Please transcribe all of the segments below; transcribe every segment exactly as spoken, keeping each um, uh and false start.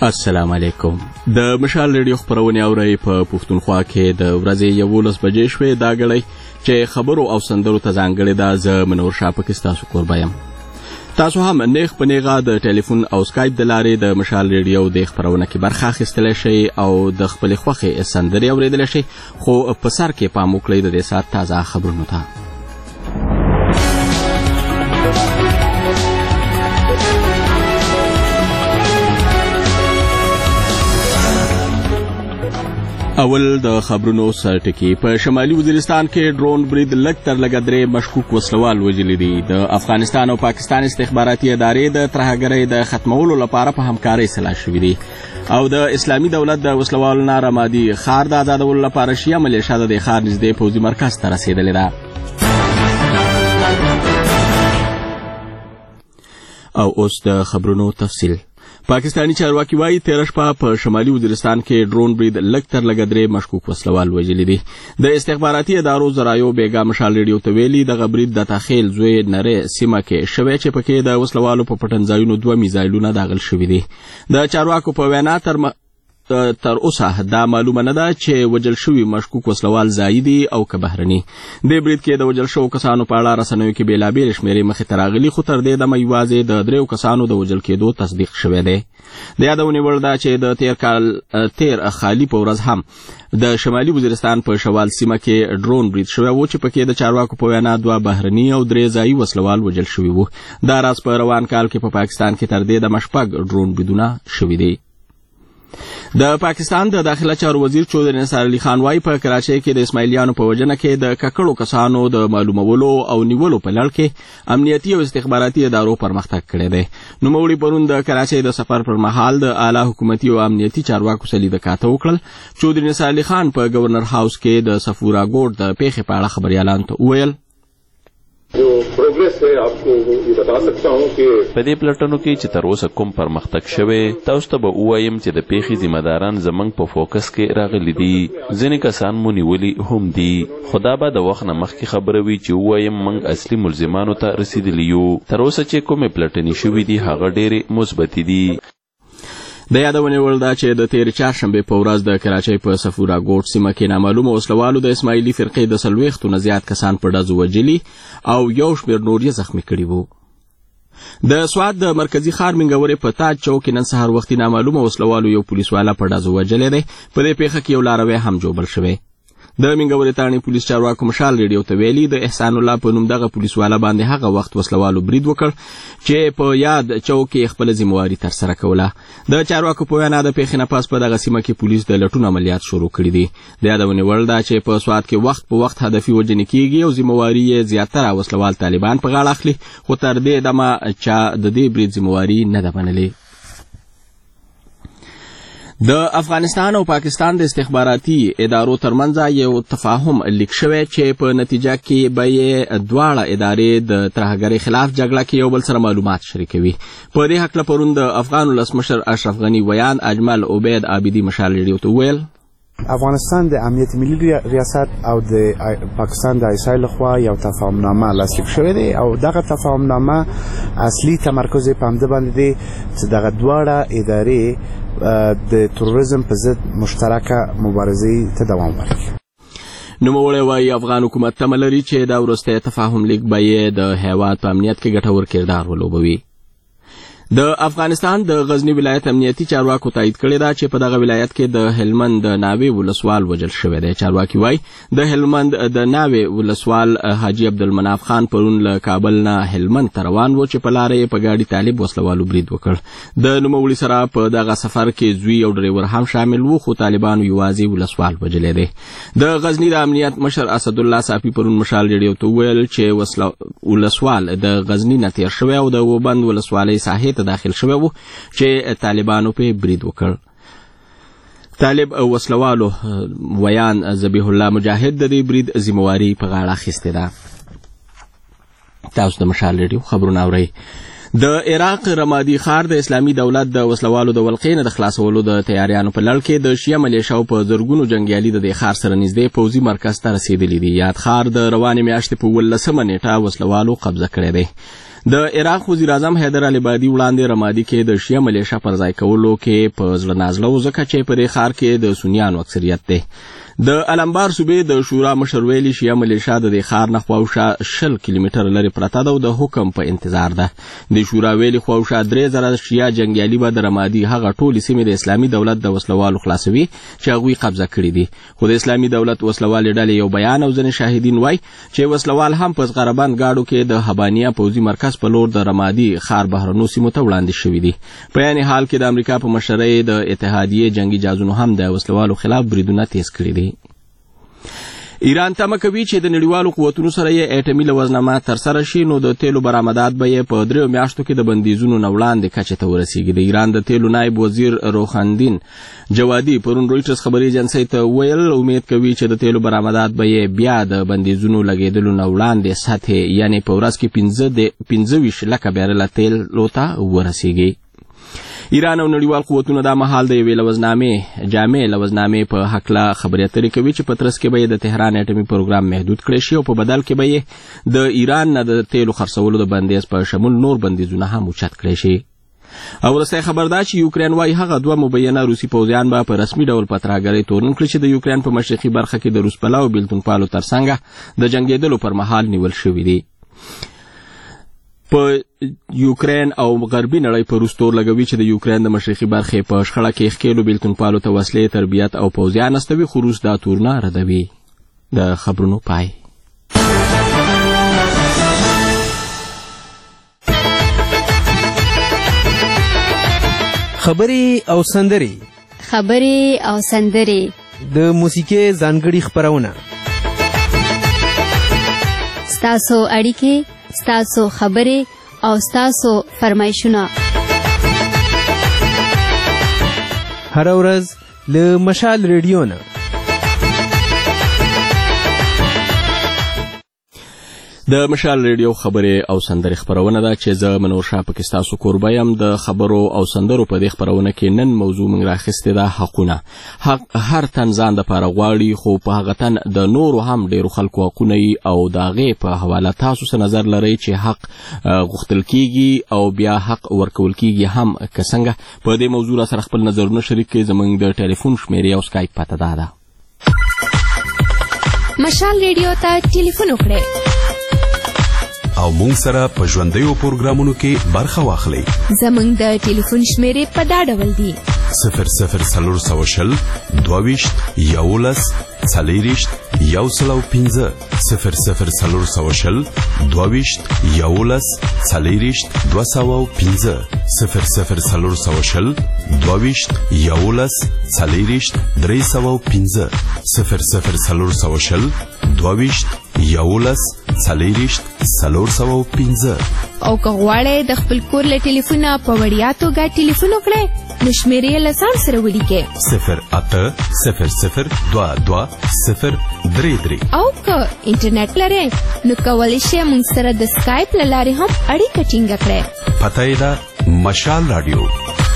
السلام علیکم. د مشال ریډیو خپرونې اورئ په پښتونخوا کې د ورځې یولس بجې شوې. دا ګړی چې خبرو او سندرو ته ځانګړې ده، زه منور شاه پکې ستاسو کوربه یم. تاسو هم نیغ په نیغه د ټلیفون او سکایپ د لارې د مشال ریډیو د خپرونه کې برخه اخیستلی شئ او د خپلې خوښې سندرې اورېدلی شئ، خو په سر کې پام وکړئ د دې ساعت تازه خبرونو ته. اول د خبرونو سرټکی. په شمالي وزیرستان کې ډرون برید لږ تر لږه درې مشکوک وسلوال وژلي دي. د افغانستان او پاکستان استخباراتي ادارې د ترهګرۍ د ختمولو لپاره په همکارۍ سلا شوي دي او د اسلامي دولت د وسلوالو نه رمادي ښار د آزادولو لپاره شیعه ملیشه د دې ښار نږدې پوځي مرکز ته رسېدلې ده. او اوس د خبرونو تفصیل. پاکستانی چارواکي وایي تېره شپه په شمالي وزیرستان کې ډرون برید لږ تر لږه درې مشکوک وسلوال وژلي دي. د استخباراتي ادارو ذرایعو بیګا مشال ریډیو ته ویلي دغه برید د تخیل زوی نرۍ سیمه کې شوی چې پکې د وسلوالو په پټنځایونو دوه میزایلونه داخل شوي دي. د چارواکو په وینا تر تر اوسه دا معلومه نه ده چې وجل شوي مشکوک وسلوال ځایي دي او که بهرني. د برید کې د وجل شوو کسانو په اړه رسنیو کې بېلابېلې شمېرې مخې ته راغلي، خو تر دې دمه یوازې د دریو کسانو د وجل کېدو تصدیق شوی دی. د یادونې وړ ده چې د تیر کال تیر خالي په ورځ هم د شمالي وزیرستان په شوال سیمه کې ډرون برید شوی و چې پکې د چارواکو په وینا دوه بهرني او درې ځایي وسلوال وجل شوي وو. دا راز په روان کال کې په پاکستان کې تر دې دمه شپږ ډرون بریدونه شوي دي. د پاکستان د داخله چارو وزیر چودري نثار علي خان وايي په کراچۍ کې د اسماعیلیانو په وژنه کې د ککړو کسانو د معلومولو او نیولو په لړ کې امنیتي او استخباراتي ادارو پرمختګ کړی دی. نوموړي پرون د کراچۍ د سفر پر مهال د اعلی حکومتي او امنیتي چارواکو سره لیدکاته وکړل. چودري نثار علي خان په گورنر هاوس کې د صفورا ګوټ د پیښې په اړه خبريالانو ته وویل جو پروګرس ہے آپ کو یہ بتا سکتا ہوں کہ په دې پلټنو کې چې تر اوسه کوم پرمختګ شوی تاسو ته به ووایم چې د پیښې ذمہ داران زموږ په فوکس کې راغلي دي. ځینې کسان مو نیولي هم دي، خو دا به د وخت نه مخکې خبره وي چې ووایم موږ اصلي ملزمانو ته رسېدلي یو. تر اوسه چې کومې پلټنې شوي دي هغه ډېرې مثبتې دي. د یادونې وړ ده چې د تېرې چهارشنبې په ورځ د کراچۍ په صفورا ګوټ سیمه کې نامعلومه وسلوالو د اسماعیلي فرقې د څلوېښتو نه زیات کسان په ډزو وژلي او یو شمېر نور یې زخمي کړي وو. د سوات د مرکزي ښار منګورې په تاج چوک کې نن سهار وختي نامعلومه وسلوالو یو پولیسوالا په ډزو وژلی دی. په دې پیښه کې یو لاروی هم جوبل شوی. د منګورې تاڼې پولیس چارواکو مشال ریډیو ته ویلي د احسان الله په نوم دغه پولیسوالا باندې هغه وخت وسلوالو برید وکړ چې په یاد چوک کې خپله ذمهواري ترسره کوله. د چارواکو په وینا د پیښې نه پس په دغه سیمه کې پولیس د لټون عملیات شروع کړي دي. د یادونې وړ ده چې په سوات کې وخت په وخت هدفي وژنې کېږي او ذمهواري یې زیاتره وسلوال طالبان په غاړه اخلي، خو تر دې دمه چا د دې برید ذمهواري نه ده منلې. د افغانستان او پاکستان د استخباراتي ادارو ترمنځ یو تفاهم لیک شوی چې په نتیجه کې به یې دواړه ادارې د ترهګرۍ خلاف جګړه کې یو بل سره معلومات شریکوي. په دې هکله پرون د افغان ولسمشر اشرف غني ویان اجمل عبید عابدي مشال ریډیو ته وویل افغانستان د امنیت ملي ریاست او د پاکستان د ایسای لخوا یو تفاهمنامه لاسلیک شوې ده او دغه تفاهمنامه اصلي تمرکز په همده باندې دی چې دغه دواړه ادارې د تروریزم په ضد مشترکه مبارزې ته دوام ورکړي. نوموړی وایي افغان حکومت تمه لري چې دا وروستی تفاهم لیک به یې د هیواد په امنیت کې ګټور کردار ولوبوي. د افغانستان د غزنی ولایت امنیتي چارواکو تایید کړی ده چې په دغه ولایت کې د هلمند د ناوې ولسوال وژل شوی دی. چارواکي وایي د هلمند د ناوې ولسوال حاجي عبدالمناف خان پرون له کابل نه هلمند ته روان و چې په لاره یې په ګاډي طالب وسلوالو برید وکړ. د نوموړي سره په دغه سفر کې زوی او ډریور هم شامل و، خو طالبانو یوازې ولسوال وژلی دی. د غزنی د امنیت مشر اسدالله صافي پرون مشال ریډیو ته وویل چې ولسوال د غزنی نه تېر شوی او د وبند ولسوالۍ ساحې داخل شوی وو چې طالبانو په برید وکړ. طالب او وسلوالو ویان ذبیح الله مجاهد د دې برید ذمهواري په غاړه اخیستې ده. تاسو د مشال ریډیو خبرونه اورئ. د عراق رمادي ښار د اسلامي دولت د وسلوالو د ولقې نه د خلاصولو د تیاریانو په لړ کې د شیعه ملیشاو په زرګونو جنګیالي د دې ښار سره نږدې پوځي مرکز ته رسېدلي دي. یاد ښار د روانې میاشتې په اوولسمه نیټه وسلوالو قبضه کړی دی. د عراق وزیر اعظم حیدر العبادي وړاندې رمادي کې د شیعه ملیشه پر ځای کولو کې په زړه نازله و ځکه چې په دې ښار کې د سنیانو اکثریت دی. د الانبار صوبې د شورا مشر ویلي شیعه ملیشه د دې ښار نه خواوشا شل کیلومتره لرې پرته ده او د حکم په انتظار ده. د شورا ویلي خواوشا درې زره شیعه جنګیالي به د رمادي هغه ټولې سیمې د اسلامي دولت د وسلوالو خلاصوي چې هغوی قبضه کړي دي. خو د اسلامي دولت وسلوالې ډلې یو بیان او ځینې شاهدین وایي چې وسلوال هم په زغربند ګاډو کې د حبانیه پوځي مرکز په لور د رمادي ښار بهرنو سیمو ته وړاندې شوي دي. په یعنې حال کې د امریکا په مشرۍ د اتحادیې جنګي جهازونو هم د وسلوالو خلاف بریدونه تیز کړي دي. ایران تمه کوي چې د نړیوالو قوتونو سره یې اټومي لوزنامه ترسره شي نو د تیلو برآمدات به یې په دریو میاشتو کې د بندیزونو نه وړاندې کچې ته ورسیږي. د ایران د تیلو نایب وزیر روخاندین جوادي پرون رویټرز خبري ایجنسۍ ته ویل امید کوي چې د تیلو برآمدات به یې بیا د بندیزونو لګېدلو نه وړاندې سطحې یعنې په ورځ کې پنځه ویشت لکه بیرله تیلو ته ورسیږي. ایران او نړیوال قوتونه دا مهال د یوې لوزنامې جامع لوزنامې په هکله خبرې اترې کوي چې په ترڅ کې به یې د تهران اټومي پروګرام محدود کړی شي او په بدل کې به یې د ایران نه د تیلو خرڅولو د بندیز په شمول نور بندیزونه هم اوچت کړی شي. او وروستی خبر دا چې یوکرین وایي هغه دوه مبینه روسي پوځیان به په رسمي ډول په ترهګرۍ تورن کړي چې د یوکرین په مشرقي برخه کې د روس پلو او بیلتون پالو ترڅنګ د جنګېدلو پر مهال نیول شوي دي. په یوکرین او غربي نړۍ په روس تور لګوي چې د یوکرین د مشرقي برخې په شخړه کې ښکېلو بیلتون پالو ته وسلې تربیت او پوځیان استوي خو روس دا تورونه ردوي. د خبرونو پای. خبرې او سندرې خبرې او سندرې د موسیقۍ ځانګړي خپرونه ستاسو اړیکې ستاسو خبرې او ستاسو فرمایشونه هر ورځ له مشال ریډیو نه. د مشال ریډیو خبرې او سندرې خبرونه ده چې زه منور شاه پکې ستاسو کوربه یم. د خبرو او سندرو په دې خبرونه کې نن موضوع موږ راخیستې ده حقونه. حق هر تن ځان دپاره غواړي خو په هغه تن د نورو هم ډېرو خلکو حقونه وي او د هغې په حواله تاسو څه نظر لرئ چې حق غوښتل کیږي او بیا حق ورکول کیږي هم که څنګه. په دې موضوع را سره خپل نظرونه شریک کړئ. زموږ د ټلیفون شمیرې او سکایپ پته دا ده. مشال ریډیو ته ټلیفون وکړئ او مونږ سره په ژوندیو پروګرامونو کې برخه واخلئ. زموږ د ټلیفون شمیرې په دا ډول دي: صفر صفر څلور سوه شل دوه ویشت یولس څلېرویشت یو سل او پنځه صفر صفر څلور سوه شل دوه ویشت یولس څلېرویشت دوه سوه او پنځه صفر صفر څلور سوه شل دوه ویشت یولس څلېرویشت درې سوه او پنځه صفر صفر څلور سوه شل دوه ویشت یولس څلېرویشت څلور سوه او پنځه. او که غواړئ د خپل کور له ټلیفونه په وړیا توګه ټلیفون وکړئ نو شمیرې له ځان سره ولیکئ: صفر اته صفر صفر دوه دوه صفر درې درې. او که انټرنیټ لرئ نو کولی شئ موږ سره د سکایپ له لارې هم اړیکه ټینګه کړئ. پته یې ده مشال راډیو.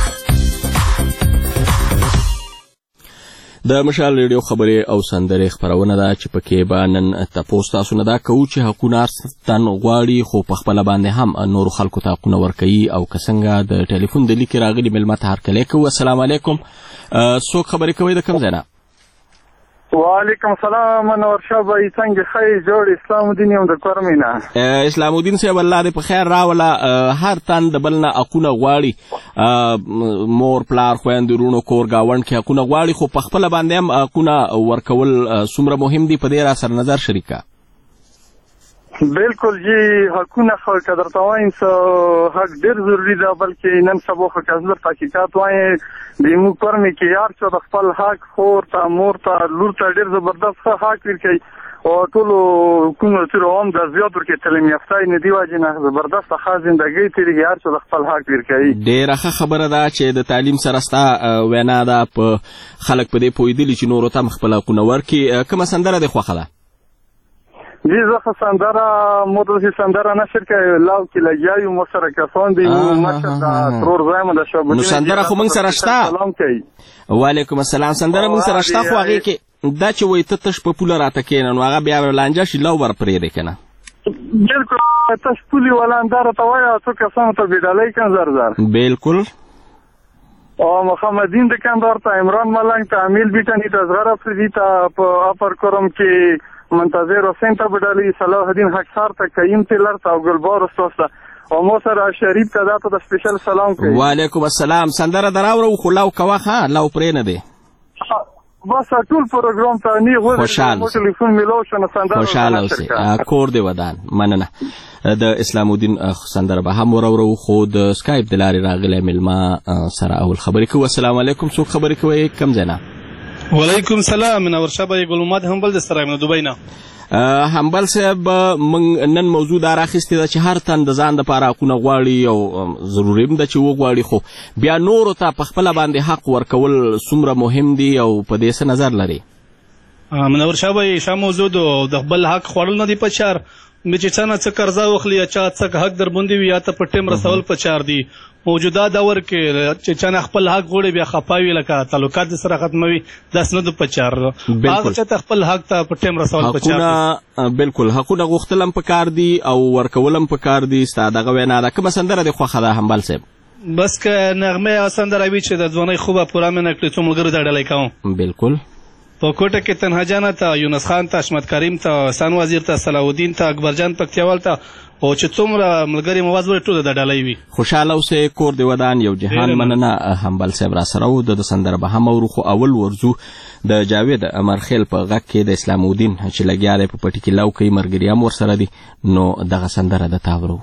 د مشال ریډیو خبرې او سندرې خبرونه ده چې پکې به نن تپوس تاسو نه دا کوو چې حقونه هر تن غواړي خو په خپله باندې هم نورو خلکو ته حقونه ورکوي او که څنګه د ټلیفون د لیکې راغلي مېلمه ته هرکلی کوو. السلام علیکم. څوک خبرې کوئ د کوم ځای نه؟ وعلیکم السلام منور شاه بھائی څنګه ښه جوړ اسلام الدین یم د کورمینا. اسلام الدین صاحب الله دې په خیر راوله. هر تن د بل نه حقونه غواړي، مور پلار خویندې وروڼو کور ګاونډ کې حقونه غواړي خو په خپله باندې هم حقونه ورکول څومره مهم دي په دې را سره نظر شریک کا. بالکل جی حقونه خو که درته وایم څه حق ډېر ضروري ده بلکې نن سبا خو که زه حقیقت وایم د زموږ کورمې کې یار چې د خپل حق خور ته مور ته لور ته ډېر زبردست ښه حق ورکوي او ټولو حکومتونو هم د زیات ورکوي تعلیم یافته یې نه دې وجې نه زبردسته ښه زندګۍ تېرېږي هر څه د خپل حق ورکوي. ډېره ښه خبره ده چې د تعلیم سره ستا وینا ده په خلک په دې پوهېدلي چې نورو ته هم خپل حقونه ورکړي. کومه سندره دې خوښه ده؟ جی زه خو سندره مو داسې سندره نشر کوي لاو کې لګیا یو مو سره کسان دي مشر د ترور زایم د شعبالدین. نو سندره خو موږ سره شته. وعلیکم السلام. سندره موږ سره شته خو هغې کې دا چې وایي ته تش په پوله راته کښېنه نو هغه بیا لانجه شي لو بر پرېږدې که نه. بالکل تاسو پولی ولاندار ته وایي څو کسانو ته بیډالۍ کړه زر زر بالکل او محمدین دکاندار ته عمران ملنګ ته امیل بیټنی ته اصغر افریدي ته په اپر کرم کې منتظر حسین ته بیډالۍ صلاح الدین حقسار ته قیم تیلر ته او ګلبار استاد ته او مو سره شریف ته دا ته سپیشل سلام کوي. وعلیکم السلام. سندره دراوړو خو لاو کوه ها لاو پرې نه دی بس ټول پروګرام ته نی غوړ خوشاله ټلیفون میلو شنه سندره خوشاله اوسئ کور دی ودان مننه. د اسلام الدین سندره به هم ورورو خو د سکایپ د لارې راغلی مېلمه سره اول خبرې کوو. السلام علیکم. څوک خبرې کوئ کم ځای نه؟ وعلیکم السلام. منور شبه ګل محمد همبل د سره من دوبۍ نه. همبل صاحب موږ نن موضوع دا راخیستې ده چې هر تن د ځان دپاره حقونه غواړي او ضروري هم ده چې وغواړي، خو بیا نورو ته په خپله باندې حق ورکول څومره مهم دي او په دې څه نظر لري؟ منور شبه ښه موضوع ده. د خپل حق خوړل نه دي په چار چې چا نه څه قرضه واخلي یا چا څه حق در باندې وي یا ته په ټیم رسول په چار دي. موجوده دور کې چې چا نه خپل حق غواړي بیا خفا وي لکه تعلقات سره ختموي داس نه د په چار هغه چې ته خپل حق ته په ټیم رسول په چار دي. بالکل حقونه غوښتل هم پکار دي او ورکول هم پکار دي. ستا دغه وینا ده کومه سندره دې خوښه ده همبل صاحب؟ بس که نغمه سندره وي چې د ځوانۍ خوبه پوره مینه کړي څو ملګرو ته ډالۍ کوم. بالکل په کوټه کې تنها جانه ته یونس خان ته اشمت کریم ته احسان وزیر ته صلاح الدین ته اکبر جان پکتیوال ته او چې څومره ملګري مواز وړي ټول د ډالۍ وي. خوشاله اوسئ کور دی ودان. یو جهان مننه همبل صاحب را سره و. د سندره به هم اورو خو اول ورځو د جاوید امرخیل په غږ کې د اسلام الدین چې لګیا دی په پټي کې لو کوي ملګري هم ورسره دي نو دغه سندره د تاورو.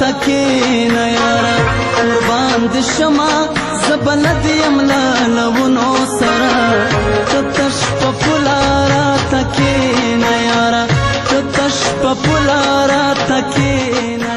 تکینا یارا قربان د شما زبلد یملا لونو سرا تش پپولارا تکینا یارا تش پپولارا تکینا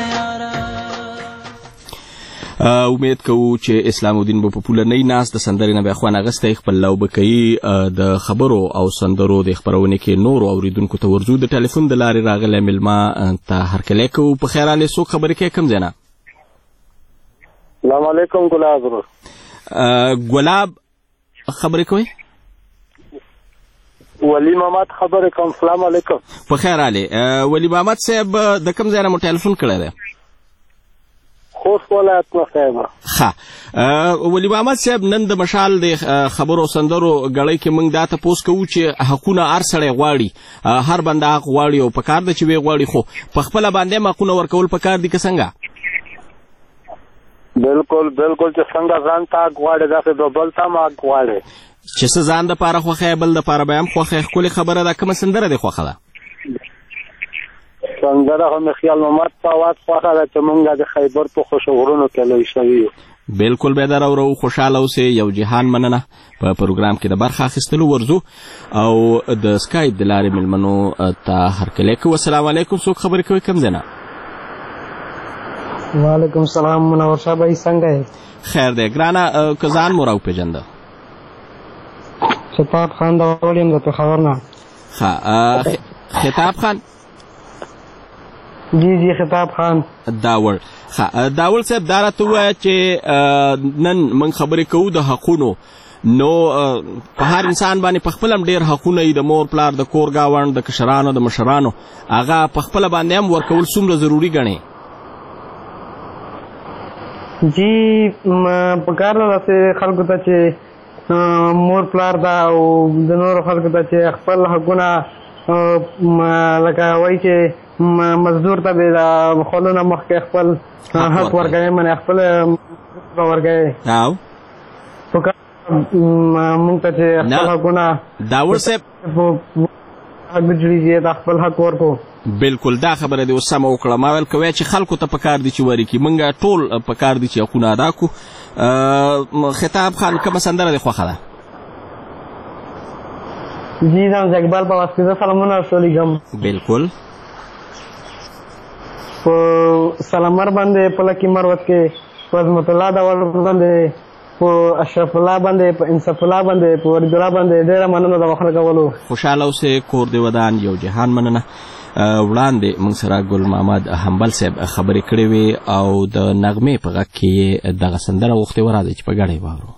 امید کوو چې اسلام الدین به په پوله نه ناس د سندرې نه بیا خوان اغستی خپل لو به کوي د خبرو او سندرو د خپرونې کې نورو اوریدونکو ته ورځو د ټلیفون د لارې راغلی مېلمه ته هرکلی کوو په خیر حال څوک خبرې کوي کوم ځای نه السلام علیکم ګلاب ګلاب خبرې کوي ولی محمد خبرې کوم السلام علیکم په خیر حال ولی محمد صاحب د کوم ځای نه مو ټلیفون کړی دی خوست ولایت نه صاحب ښه ولی محمد صاحب نن د مشال د خبرو سندرو غړی کې موږ دا تپوس کوو چې حقونه هر سړی غواړي هر بنده حق غواړي او په کار ده چې وی غواړي خو په خپله باندې هم حقونه ورکول په کار دي که څنګه بالکل بالکل چې څنګه ځان ته حق غواړي داسې د بل ته هم حق غواړي چې څه ځان دپاره خوښه بل دپاره به هم خوښه ښکلې خبره ده کومه سندره دې خوښه ده سندره هم خیال محمد په اواز خوښه ده چې موږ د خیبر په خوشو غرونو کې لوی شوي یو بالکل به در اورو خوشحاله اوسئ یو جهان مننه په پروګرام کې د برخه اخیستلو ورځو او د سکایپ د لارې مېلمنو ته هرکلی کوو السلام علیکم څوک خبرې کوي کوم ځای نه وعلیکم السلام منور شاه بھائی څنګه یې خیر دی ګرانه که ځان مو راوپېژنده خطاب خان داول یم د پېښور نه ښه خطاب خان جی جی خطاب خان داول ښه داول صاحب دا راته ووایه چې نن موږ خبرې کوو د حقونو نو په هر انسان باندې په خپله هم ډېر حقونه وي د مور پلار د کور ګاونډ د کشرانو د مشرانو هغه په خپله باندې هم ورکول څومره ضروري ګڼې جی پکار ده داسې خلکو ته چې مور پلار ده او د نورو خلکو ته چې خپل حقونه لکه وایي چې مزدور ته به د خولو نه مخکې خپل حق ورکوي منې خپل ورکوي او پکار مونږ ته چې خپل حقونه داور صاحب حق جوړېږي د خپل حق ورکو بالکل دا خبره دې اوس سمه وکړه ما ویل کوی چې خلکو ته پکار دي چې ورکړي موږ ټول پکار دي چې حقونه ادا کړو خطاب خان کومه سندره دې خوښه ده جی زم اقبال په واسطه زه سلامونه ورسولیږم بالکل په سلامر باندې په لکي مروت کې په عظمت الله داول باندې په اشرف الله باندې په انصاف الله باندې په ورد الله باندې ډېره مننه د وخت لګولو خوشحاله اوسئ کور دې ودان یو جهان مننه وړاندې موږ سره ګل محمد حنبل صاحب خبرې کړې وې او د نغمې په غږ کې یې دغه سندره غوښتې وه راځئ چې په ګډه یې واورو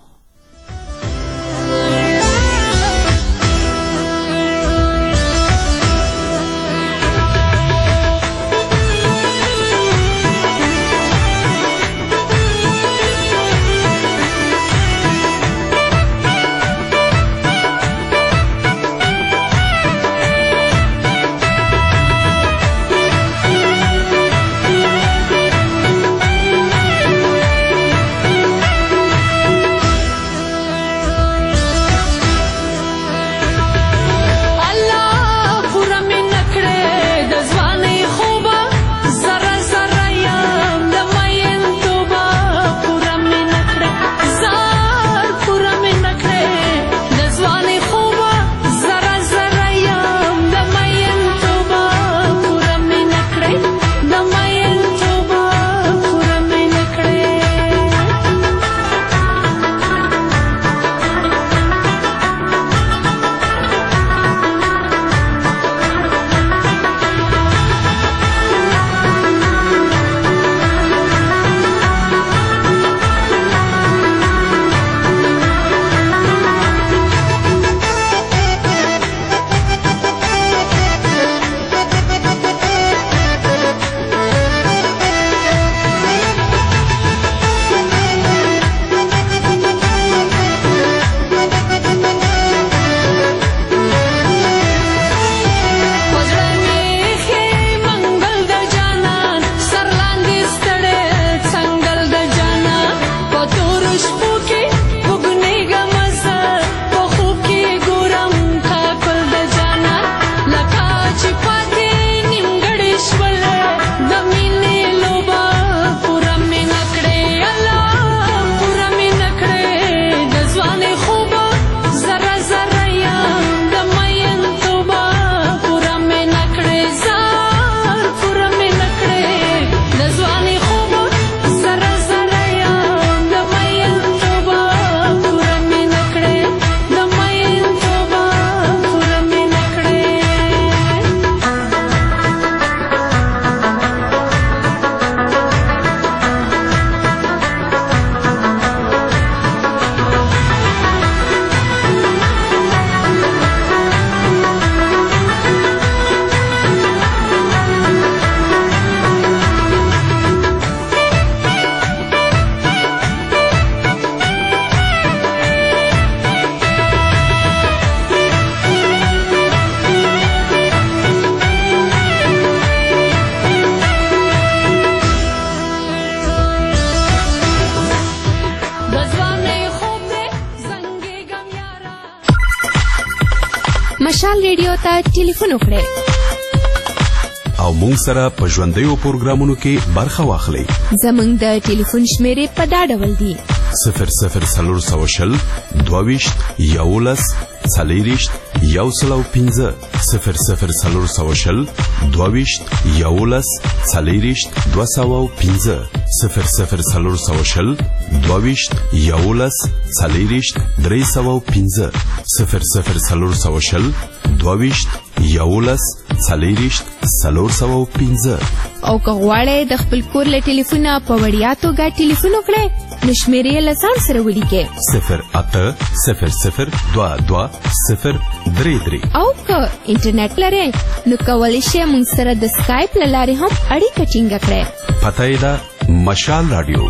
مشال ریډیو ته ټلیفون وکړئ او مونږ سره په ژوندیو پروګرامونو کې برخه واخلئ. زمونږ د ټلیفون شمیرې په دا ډول دي: صفر صفر څلور سوه شل دوه ویشت یولس څلېرویشت یو سل او پنځه صفر صفر څلور سوه شل دوه ویشت یولس څلېرویشت دوه سوه او پنځه صفر صفر څلور سوه شل دوه ویشت یولس څلېرویشت درې سوه او پنځه صفر صفر څلور سوه شل دوه ویشت یولس څلېرویشت څلور سوه او پنځه. او که غواړئ د خپل کور له ټلیفونه په وړیا توګه ټلیفون وکړئ نو شمیرې له ځان سره ولیکئ: صفر اته صفر صفر دوه دوه صفر درې درې. او که انټرنیټ لرئ نو کولی شئ موږ سره د سکایپ له لارې هم اړیکه ټینګه کړئ. پته یې ده مشال راډیو.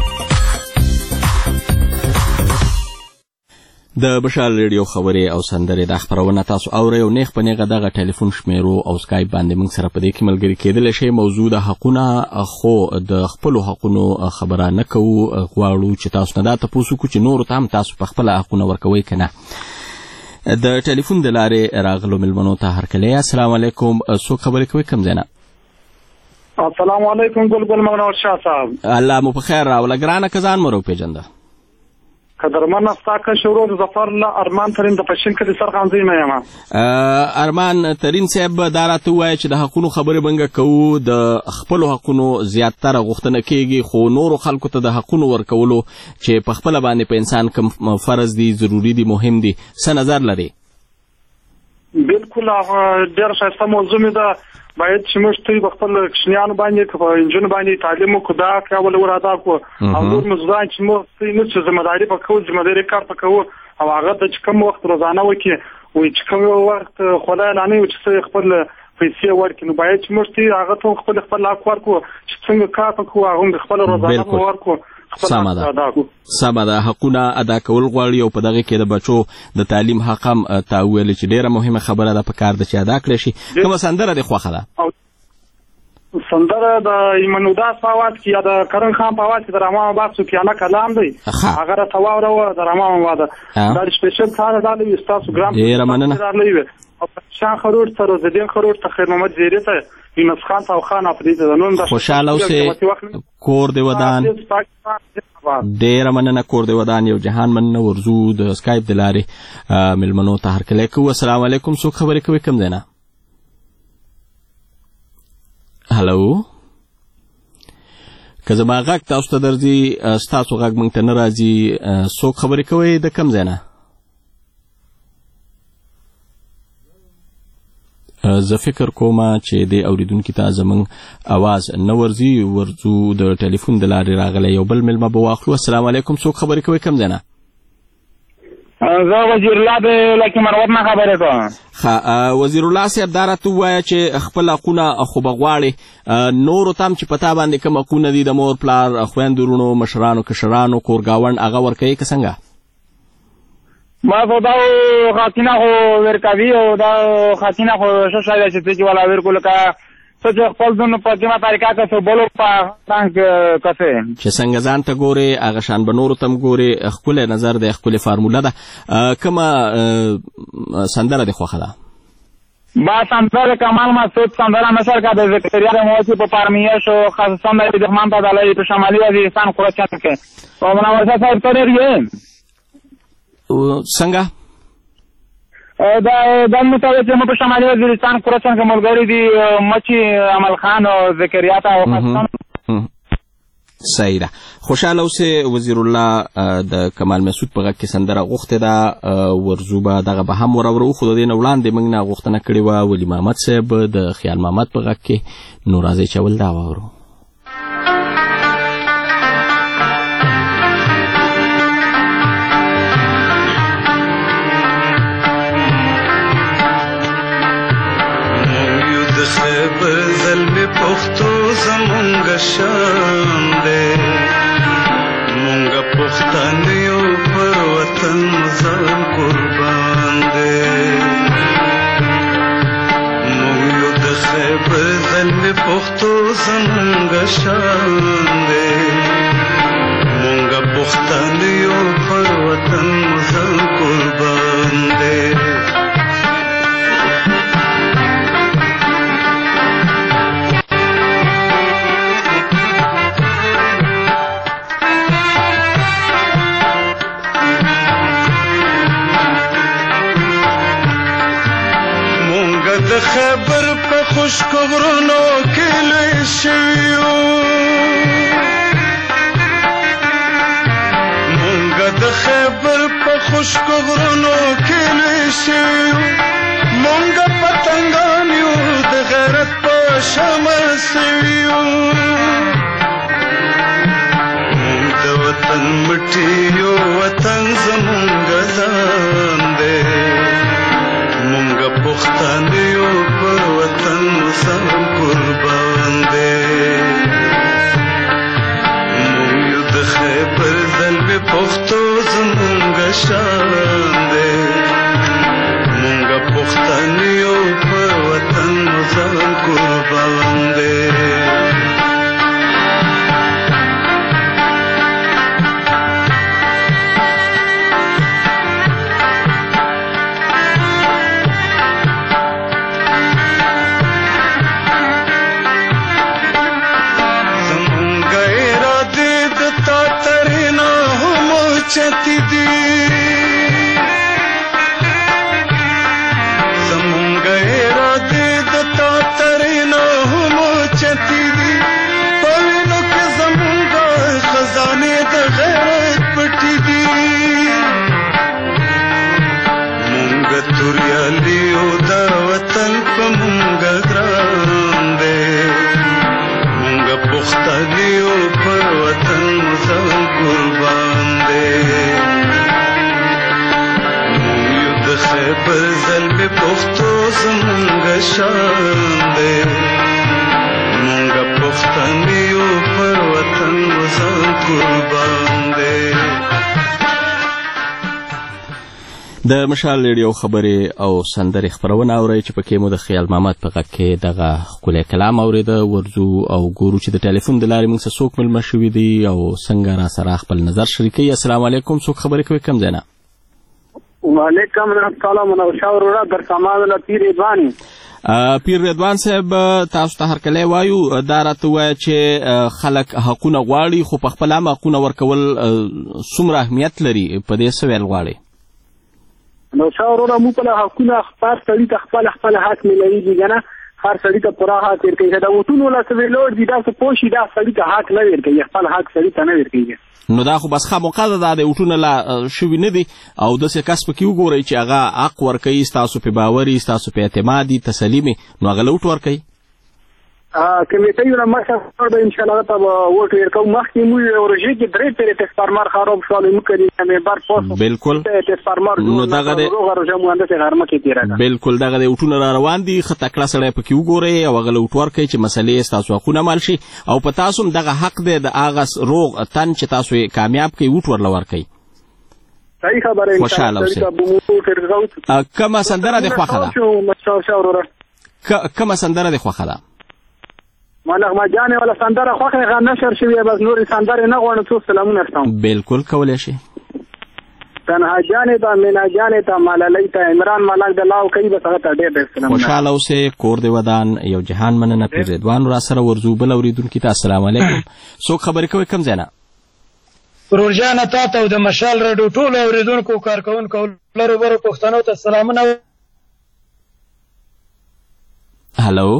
د مشال ریډیو خبرې او سندرې د خبرونه تاسو اورئ او نیغ په نیغه دغه ټلیفون شمیرو او سکایپ باندې موږ سره په دې کې ملګري کېدلی شئ. موضوع د حقونه، خو د خپلو حقونو خبره نه کوو، غواړو چې تاسو نه دا تپوس وکړو چې نورو ته هم تاسو په خپله حقونه ورکوئ که نه. د ټلیفون د لارې راغلو مېلمنو ته هرکلی السلام علیکم. څوک خبرې کوئ کوم ځای نه؟ السلام علیکم ګلګل منور شاه صاحب. الله مو په خیر راوله. ګرانه که ځان مو راوپېژنده؟ قدرمن ستا شروع ظفر له ارمان ترین د پښین کې سرخانځي نه یم. ارمان ترین صاحب دا راته وایي چې د حقونو خبرې بنګه کوو، د خپلو حقونو زیاتره غوښتنه کیږي، خو نورو خلکو ته د حقونو ورکولو چې په خپله باندې په انسان کوم فرض دي، ضروري دي، مهم دي، څه نظر لري؟ بالکل ډېر ښایسته موضوع مې ده. باید چې موږ ته په خپل کشنیانو باندې په انجونو باندې تعلیم وکړو، دا کول ور ادا کړو او نور مزدان چې موږ نه چې ذمہداري پکړو، ذمہداري کار پکړو او هغه د کوم وخت روزانه وکړي او چې کوم وخت خدای لانه و چې خپل پیسې ورکړي، نو باید چې موږ ته هغه ته خپل خپل حق ورکړو چې څنګه کار پکړو هغه خپل روزانه ورکړو. سمه ده سمه ده حقونه ادا کول غواړي او په دغه کې د بچو د تعلیم حق هم تا ویل چې ډیره مهمه خبره ده، په کار ده چې ادا کړی شي. کومه سندره دې خوښه ده؟ سندره د ایمان اوداس په اواز کې یا د کرن خان په اواز کې د رحمان بابا سفیانه کلام دی، هغه راته واوره د رحمان بابا دا سپیشل ثانه دا لوي تاسو ګرام ډیره مننه. او شاه خرور سره زدين خرور ته خیر محمد زیری ته یونس خان او خان افریدي د نوم د خوشاله اوسه کور دی ودان. ډیره مننه کور دی ودان. یو جهان مننه. ورزو د سکایپ د لارې ملمنو ته هرکلی کوو. السلام علیکم. څوک خبرې کوي کوم ځای نه؟ هلو، که زما غږ تاسو ته درځي، ستاسو غږ موږ ته نه راځي. څوک خبرې کوئ د کوم ځای نه؟ زه فکر کوم چې د اوریدونکي ته زموږ اواز نه ورځي. ورځو د ټلیفون د لارې راغلی یو بل مېلمه به واخلو. السلام علیکم. څوک خبرې کوئ کوم ځای نه؟ زه وزیر الله د لکي مروت نه خبرې کوم. ښه وزیر الله صاحب دا راته ووایه چې خپل حقونه خو به غواړې، نورو ته هم چې په تا باندې کوم حقونه دي د مور پلار خویندو وروڼو مشرانو کشرانو کور ګاونډ هغه ورکوي که څنګه؟ ما خو دا خاطینه خو ورکوي او دا خاطینه خو ښه شی ده چې څه چې والا ورکو لکه څه چې خپل ځون په کومه طریقه کسې بلو په رنګ کسې چې څنګه ځان ته ګورې هغه شان به نورو ته هم ګورې. ښکلی نظر دی، ښکلې فارموله ده. کومه سندره دې خوښه ده؟ با سندره کمال مسعود سندره مشر کا د ذکریا د موتی په پارمیش او خاصه د دښمن په دلایل په شمالي وزیرستان خراسان کې او منور صاحب ترې یې څنګه دا د متوجه چې په شمالي وزیرستان خراسان کې ملګری دي مچي عمل خان او ذکریا ته او خاصه صحیح ده. خوشاله اوسې وزیر الله. د کمال مسعود په غږ کې سندره غوښتې ده. ورزو به دغه به هم وراورو، خو د دې نه وړاندې موږ نه غوښتنه کړې وه ولي محمد صاحب د خیال محمد په غږ کې. نو راځئ چې اول دا واورو. خیبر زلمی پختو زمونږ شان دی، مونږ پښتانیو پر وطن ځان قربان دی. مونږ یو د خیبر زلمی پختو زمونږ شان دی، مونږ پښتانیو پر وطن ځان قربان دی. خیبر په خشک غرونو کې لوی شوي یو مونږ د خیبر په خشک غرونو کې لوی شوي یو مونږ پتنګان یو د غیرت په شمع سوي یو مونږ د وطن مټي یو وطن زمونږ ځان دی مونږ پښتانه یو په وطن سم قربان دی مونږ یو د خیبر زلمې پښتو زمونږ شان دی مونږ پښتانه یو په وطن سم قربان دی چتی دی زمونږ اراده د تا ترینا هم چتی دی په وینو کې زمونږ خزانه د غیرت پټی دی مونږ توریالي او د وطن په مونږ ګران دی مونږ پښتانه او په وطن ځان قربان خیبر زلمې پښتو زمونږ شان دی مونږ پښتانه یو پر وطن ځان قربان دی د مشال ریډیو خبرې او سندرې خبرونه اورئ چې پکې مو د خیال محمد په غږ کې دغه ښکلی کلام اورېده ورځو او ګورو چې د ټلیفون د لارې موږ سره څوک مېلمه شوي دي او څنګه را سره خپل نظر شریکوي. السلام علیکم. څوک خبرې کوي کوم ځای نه؟ وعلیکم السلام منوشاه وروره در سامان له پیر رضوان پیر رضوان صاحب تاسو ته هرکلی وایو دا راته ووایه چې خلک حقونه غواړي خو په خپل هم حقونه ورکول څومره اهمیت لري په دې څه ویل غواړي؟ منوشاه وروره موږ په حقونه هر سړي ته خپل خپل حق میلایږي که نه هر سړي ته پوره حق ورکوي د وټونو له څه ویلوړ دي دا څه پوه شي دا سړي ته حق نه ورکوي خپل حق سړي ته نه ورکوي نو دا خو بس خامخا ده د وټونه لا شوي نه دي او داسې کس پکې وګورئ چې هغه حق ورکوي ستاسو په باوري ستاسو په اعتمادي تسلي مې نو هغه له وټ ورکوي کمیټیونه مشر به انشاءالله ته به ووټ ورکوو مخکې موږ روژې کې درې پېرې ټرانسفارمر خراب شول موږ کړي ممبر پوسټ بالکل ټرانسفارمر نو دغه د روغه روژه مو همداسې غرمه کې تېره کړه بالکل دغه د وټونه را روان دي ښه تکړه سړی پکې وګورئ او هغه له وټ ورکوئ چې مسلې ستاسو حقونه مال شي او په تاسو هم دغه حق دی د هغه روغ تن چې تاسو یې کامیاب کړئ وټ ورله ورکوئ. صحیح خبره خوشحاله اوسئ. کومه سندره دې خوښه ده؟ کومه سندره دې خوښه ده؟ ما نغمه جانې ولا سندره خوښه هغه نشر شوې بس نورې سندرې نه غواړم څو سلامونه ستم. بالکل کولی شي. تنها جانې ته مینا جانې ته ملالۍ ته عمران ملک د لاو کوي بس هغه ته ډېر ډېر سلامونه. خوشحاله اوسئ. کور دې ودان. یو جهان مننه. پیر رضوان را سره ورځو بل اورېدونکي ته السلام علیکم. څوک خبرې کوي کوم ځای نه؟ ورور جانه تا ته او د مشال راډیو ټولو اورېدونکو کارکوونکو لرو برو پښتنو ته سلامونه. هلو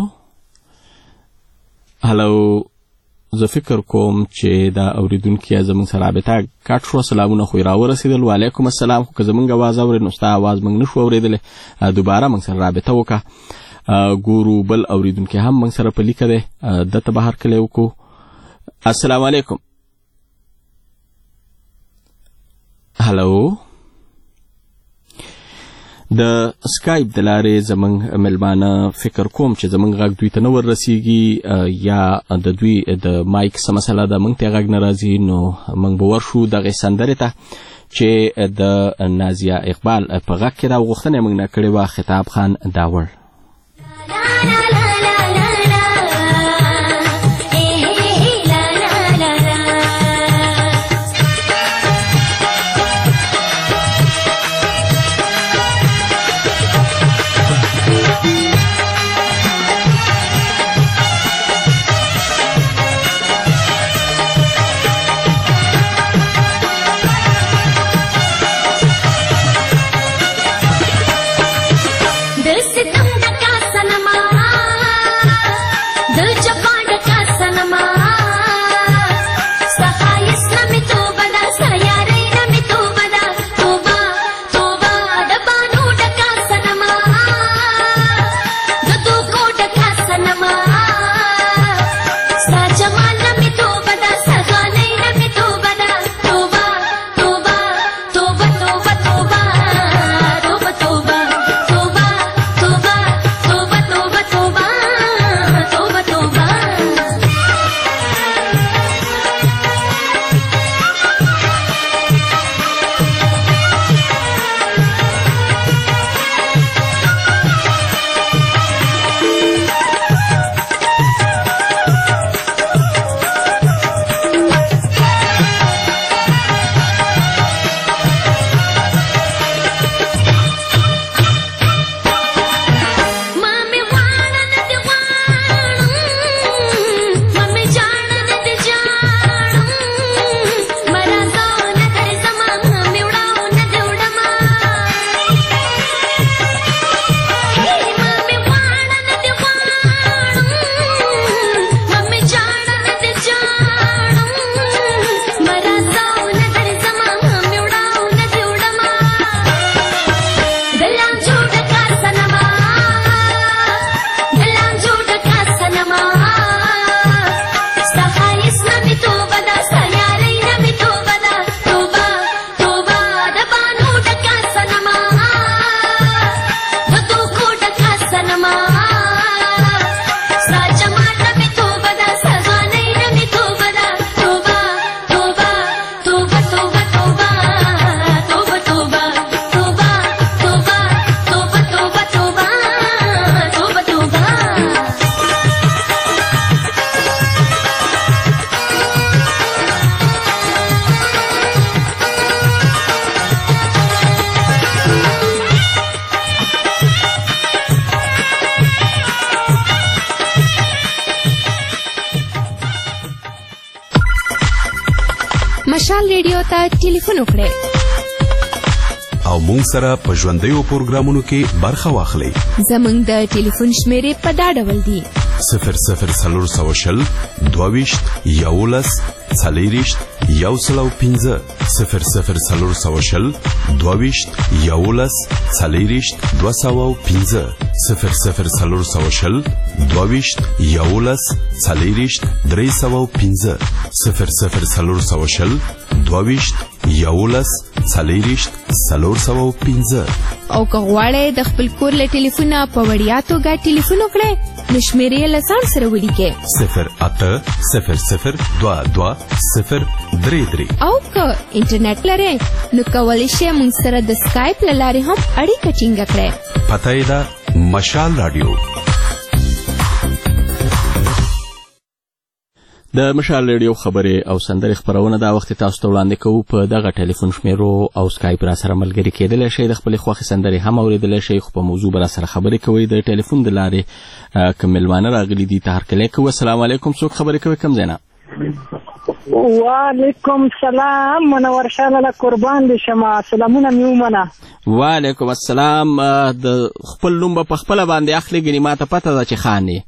هلو زه فکر کوم چې دا اورېدونکي زموږ سره رابطه کټ شوه. سلامونه خو یې راورسېدل. وعلیکم السلام. خو که زموږ اواز اورې نو ستا اواز موږ نه شو اورېدلی. دوباره موږ سره رابطه وکړه. ګورو بل اورېدونکي هم موږ سره په لیکه دی ده ته به هرکلی وکړو. السلام علیکم. هلو د سکایپ د لارې زموږ مېلمانه فکر کوم چې زموږ غږ دوی ته نه وررسیږي یا د دوی د مایک څه مسله ده موږ ته یې غږ نه راځي نو موږ به ورشو دغې سندرې ته چې د نازیه اقبال په غږ کې راوغوښتنه یې موږ نه کړې وه خطاب خان داوړ. दिल से तुम का सनम مشال ریډیو ته ټلیفون وکړئ او مونږ سره په ژوندیو پروګرامونو کې برخه واخلئ. زمونږ د ټلیفون شمیرې په دا ډول دي: صفر صفر څلور سوه شل دوه ویشت یولس څلېرویشت یو سل او پنځه صفر صفر څلور سوه شل دوه ویشت یولس څلېرویشت دوه سوه او پنځه صفر صفر څلور سوه شل دوه ویشت یولس څلېرویشت درې سوه او پنځه صفر صفر څلور سوه شل دوه ویشت یولس څلېرویشت څلور سوه او پنځه. او که غواړئ د خپل کور له ټلیفونه په وړیا توګه ټلیفون وکړئ نو شمیرې یې له ځان سره ولیکئ: صفر اته صفر صفر دوه دوه صفر درې درې. او که انټرنیټ لرئ نو کولی شئ موږ سره د سکایپ له لارې هم اړیکه ټینګه کړئ. پته یې ده مشال راډیو. د مشال ریډیو خبرې او سندرې خبرونه دا وخت تاسو ته وړاندې کوو. په دغه ټلیفون شمیرو او سکایپ را سره ملګري کېدلی شئ، د خپلې خوښې سندرې هم اورېدلی شئ، خو په موضوع به را سره خبرې کوئ. د ټلیفون د لارې که میلمانه راغلي دي تهرکلی کوو. السلام علیکم، څوک خبرې کوي، کوم ځای نه؟ وعلیکم سلام، منور شاله قربان دي شمه. سلامونه مې ومنه. وعلیکم السلام. د خپل نوم به په خپله باندې اخلي، ګنې ما ته پته ده چې خان یې.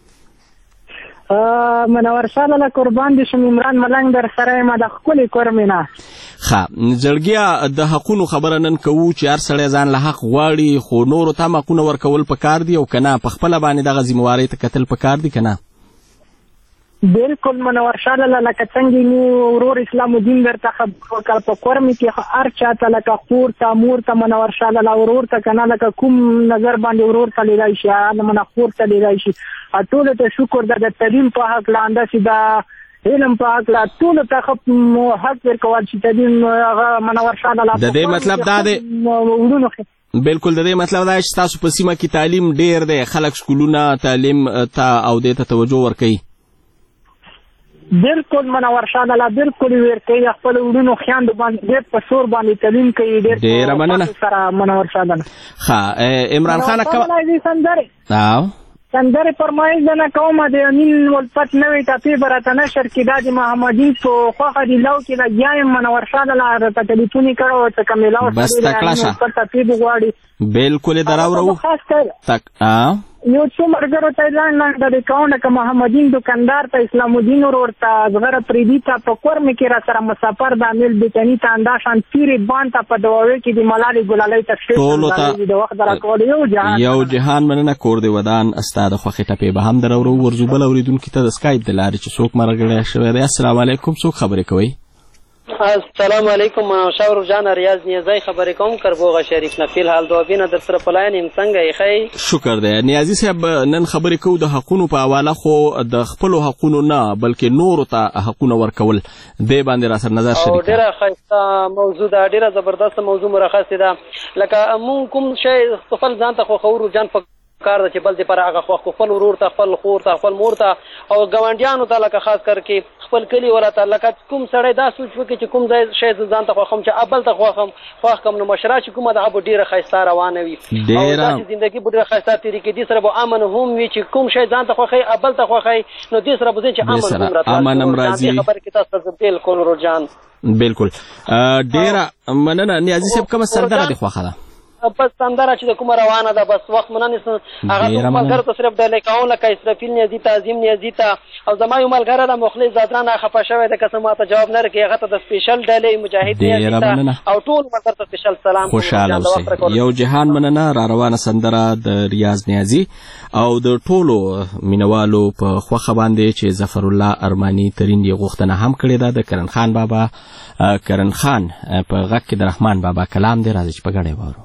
منور شاله قربان دي شم. عمران ملنګ در سره یم د ښکلې کور مې نه. ښه زړګیه، د حقونو خبره نن کوو چې هر سړی ځان له حق غواړي، خو نورو ته هم حقونه ورکول پکار دي او که نه په خپله باندې دغه ذمهوارۍ ته کتل پکار دي که نه؟ بالکل منور شاله، لکه څنګه مو ورور اسلام الدین درته خبر وکړ په کور مې کې هر چاته لکه خور ته مور ته منور شاله ورور ته که نه لکه کوم نظر باندې ورور ته لیدای شي نه خور ته لیدای شي. ټولو ته شکر ده د تعلیم په هکله، همداسې د علم په هکله ټولو ته حق ورکول شي. تعلیم هغه منور شاله د دې مطلب دا دی بالکل د دې مطلب دا چې تاسو په سیمه کې تعلیم ډېر دی، خلک سکولونه تعلیم ته او دې ته توجه ورکوي. بالکل منور شاله بالکل ورکوي، خپل وروڼو خویندو باندې ډېر په شور باندې تعلیم کوي. ډېره مننه سره منور شاله. ښه عمران خان کوم سندرې سندرې فرمایش نه کوم د امین ولفت نوې ټاپې به راته نشر کړي. دا د محمدین په خوښه دي لو کې لګیا یم. منور شاله راته ټلیفون یې کړی و چې که میلاو ټاپې به غواړي. بالکل یې دراوړو یو څو ملګرو ته اعلان لاندې کوم که محمدین دکاندار ته اسلام الدین ورور ته زغره پریدي ته په کور مې کې را سره مسافر د امیل بیتني ته انداشان پیرې بان ته په دواوی کې د ملالې ګلالۍ تشریف د وخت راکول یو جهان یو جهان مننه. کور دی ودان ستا د خوښې ټپې به هم دراوړو. ورځو بل اورېدونکي ته د سکایپ د لارې چې څوک مرغلی شوی دی. السلام علیکم، څوک خبرې کوئ؟ السلام علیکم، شاور جان ریاض نیازی خبرې کوم کربوغه شریف نه. فیل حال دوابینه در سره پلاین یم، څنګه یې ښه؟ شکر دی نیازي صاحب. نن خبرې کوو د حقونو په حواله، خو د خپلو حقونو نه بلکې نورو ته حقونه ورکول دې باندې را سره نظر شریک. او ډېره ښایسته موضوع ده، ډېره زبردسته موضوع مرخصې ده. لکه مونږ کوم شی خپل ځان ته خوښو جان په کار ده چې بل دې پر هغه خوښ خپل ورور ته خپل خور ته خپل مور ته او ګاونډیانو ته لکه خاص کر کې خپل کلي ولاته لکه کوم سړی دا سوچ وکړي چې کوم ځای شی زه ځان ته خوښم چې ابل ته خوښم خوښ کم نو مشره چې کومه ده به ډېره ښایسته روانه وي او داسې زندګي به ډېره ښایسته تېرې کړي. دې سره به امن هم وي چې کوم شی ځان ته خوښوي ابل ته خوښوي نو دې سره به ځي چې امن هم راځي. دې خبرې کې تاسو ته بالکل روجان بالکل ډېره مننه. نیازي صاحب کومه سندره دې خوښه ده؟ بس سندره چې د کومه روانه ده بس وخت منانس هغه ملګرو ته صرف ډالۍ کوم لکه اسرافیل نیازي ته عظیم نیازي ته او زما یو ملګری ده مخلص زادران خفه شوی ده که څه ماته جواب نه راکړي هغه ته د سپیشل ډالۍ مجاهد نیازي ته او ټول ملګرو ته سپیشل سلام. خوشحاله اوسئ. یو جهان مننه. را روانه سندره د ریاض نیازي او د ټولو مینوالو په خوښه باندې چې ظفر الله ارماني ترین یې غوښتنه هم کړې ده د کرن خان بابا. کرن خان په غږ کې د رحمان بابا کلام دی، راځي چې په ګډه واورو.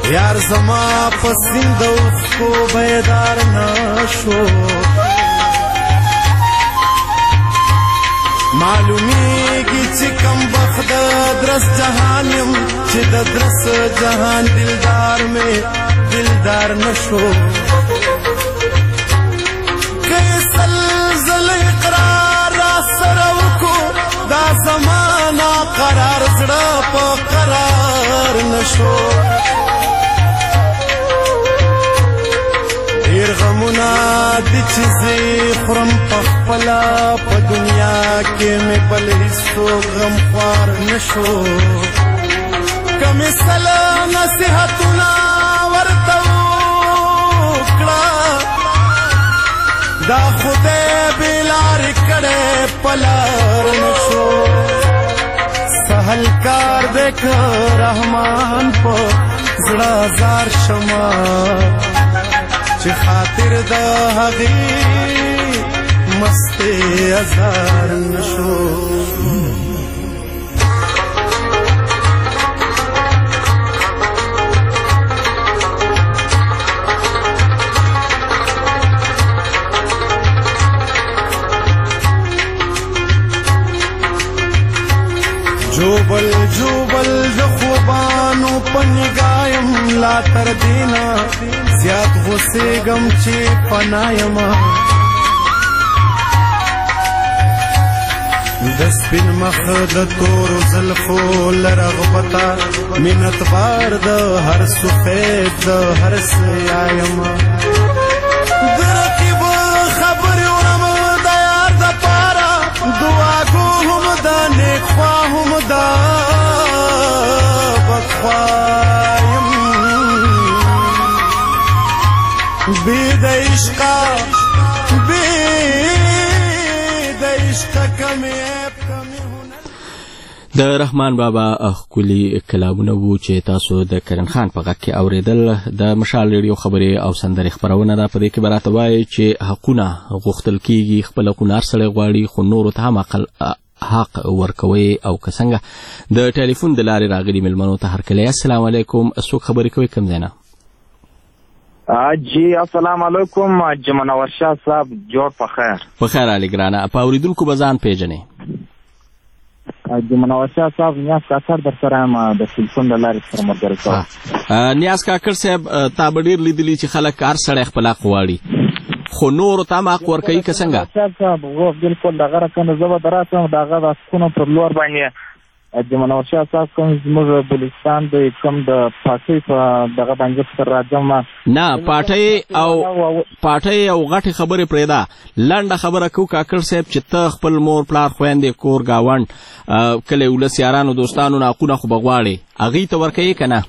یار زما پسین د اوښکو بیدار نشو معلومیږي چې کم بخت درس جهان یم چې د درس جهان دلدار مې دلدار نشو که سلزل اقرار را سره وکړو دا زمانه قرار زړه په قرار نشو ډېر غمونه دي چې زه خورم په خپله په دنیا کې مې بل هېڅوک غمخوار نشو که مې سله نصیحتونه ورته وکړه دا خدای بې لارې کړی په لار نشو سهل کار دی که رحمان په زړه ازار شمه چې خاطر د هغې مستې ازار نشو جوبل جوبل د خوبانو په نګایم لا تر دینا زیات غوسېږم چې فنا یمه د سپین مخ د تورو زلفو له رغبته مینت بار د هر سفید د هر سیا یمه د رقیب خبرې وړم د یار دپاره دعاګو هم د نیک خوا هم د بدخوا یم بې د عشقه بې د عشقه کمې د رحمان بابا ښکلي کلامونه وو چې تاسو د کرن خان په غږ کې اورېدل د مشال ریډیو خبرې او سندرې خپرونه ده په دې کې به راته وایي چې حقونه غوښتل کېږي خپل حقونه هر سړی غواړي خو نورو ته هم حق ورکوي او که څنګه د ټلیفون د لارې راغلي مېلمنو ته هرکلی السلام علیکم څوک خبرې کوي کوم ځای نه جی السلام علیکم حاج منور شاه صاحب جوړ په خیر په خیر علي ګرانه په اورېدونکو به ځان پېژنې حاج منور شاه صاحب نیاز کاکړ در سره یم د ټلیفون د لارې سره ملګری کوم نیاز کاکړ صاحب تا به ډېر لیدلي چې خلک هر سړی خپل حق غواړي خو نورو ته هم حق ورکوي که څنګه بلکل دغه رقم زه به دراسم د هغه د حقونو پر لور باندې حاج منور شاه صاحب کوم زموږ بلوچستان د کوم د پاټۍ په دغه باندې پر راځم نه پاټۍ او پاټۍ او غټې خبرې پرېږده لنډه خبره کوو کاکړ صاحب چې ته خپل مور پلار خویندې کور ګاونډ کلی ولس یارانو دوستانو نه حقونه خو به غواړې هغوی ته ورکوې که نه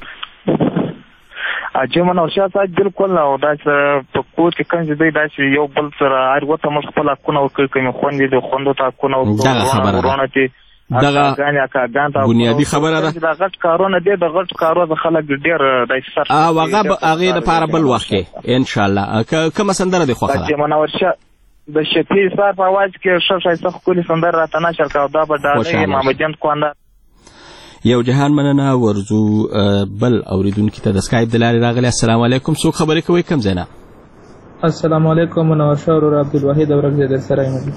حاج منور شاه صاحب بلکل او داسې په کور کې کوم چې دی داسې یو بل سره هر وته موږ خپل حقونه ورکوي که مې خویندې د خویندو ته حقونه ورکوو ورونه چې دغه بنیادي خبره ده د غټ کارونه دی د غټ کارونه خلک ډېر داسې سخت او هغه هغې دپاره بل وخت کې انشاءالله کومه سندره دې خوښه ده حاج منور شاه د شفیع سار په اواز کې ښه ښایسته ښکلې سندره راته نشر کړه دا به ډالۍ محمدجان کوانده یو جهان مننه ورځو بل اوریدونکي ته د سکایپ د لارې راغلی السلام علیکم څوک خبرې کوئ کوم ځای نه السلام علیکم منور شاه ورور عبدالواحد اورکزی در سره یم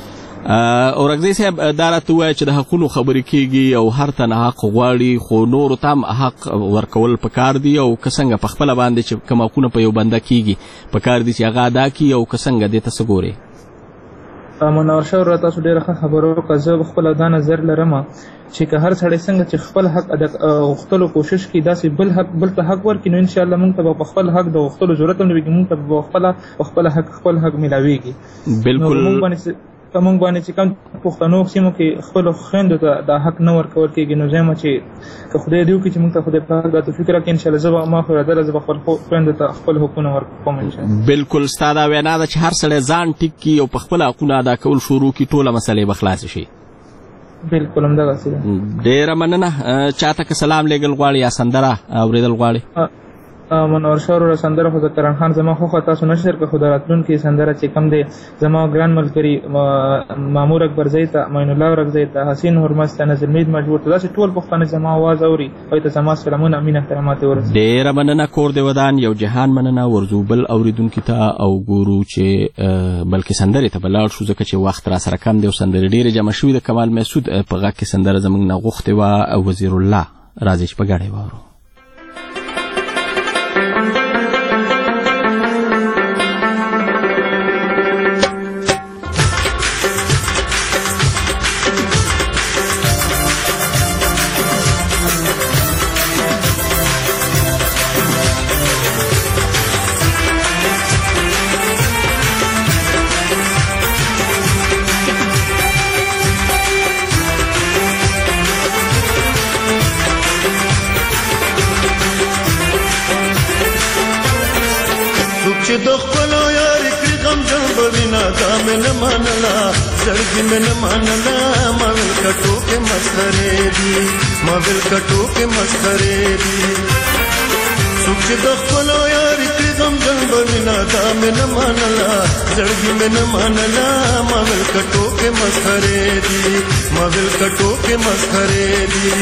اورکزی صاحب دا راته ووایه چې د حقونو خبرې کېږي او هر تن حق غواړي خو نورو ته هم حق ورکول پکار دي او که څنګه په خپله باندې چې کوم حقونه په یو بنده کېږي پکار دي چې هغه ادا کړي او که څنګه دې ته څه ګورې منور شاه ورور تاسو ډېره ښه خبره وکړه زه خپله دا نظر لرم چې که هر سړی څنګه چې خپل حق غوښتلو کوشش کړي داسې بل حق بل ته حق ورکړي نو انشاءالله موږ ته به په خپل حق د غوښتلو ضرورت هم نه وي موږ ته به خپله په خپل حق خپل حق میلاویږي بلکل که موږ باندې چې کوم پښتنو سیمو کې خپلو خویندو ته دا حق نه ورکول کېږي نو زه یم چې که خدای دې وکړي چې موږ ته خدای پاک دا توفیق راکړي انشاءالله زه به ما خو ارادله زه به خپل خویندو ته خپل حقونه ورکوم انشاءالله بلکل ستا دا وینا ده چې هر سړی ځان ټیک کړي او په خپله حقونه ادا کول شروع کړي ټوله مسلې به خلاصې شي بلکل همدغسې ده ډېره مننه چاته که سلام لیږل غواړي یا سندره اورېدل غواړي منور شاه وروره سندره خو د کرن خان زما خوښه تاسو نشر که خو د راتلونکي سندره چې کم دی زما ګران ملګري مامور اکبرزی ته معین الله ورکزی ته حسین هرمز ته نظر مید مجبور ته داسې ټول پښتانه زما آواز اوري او ته زما سلامونه مینه احترامات یې ورسوي. ډېره مننه کور دې ودان یو جهان مننه ورځو بل اوریدونکي ته او ګورو چې بلکې سندرې ته به لاړ شو ځکه چې وخت را سره کم دی او سندرې ډېرې جمع شوي د کمال محسود په غږ کې سندره زموږ نه غوښتې وه وزیر الله راځي چې په ګډه یې واورو. چې د خپلو یارې کړي غمجن به وینا دا مې نه منله زړګي مې نه منله ما ویل کټو کې مسخرې دي ما ویل کټو کې مسخرې دي څوک چې د خپلو یارې کړي غمجن به وینا دا مې نه منله زړګي مې نه منله ما ویل کټو کې مسخرې دي ما ویل کټو کې مسخرې دي.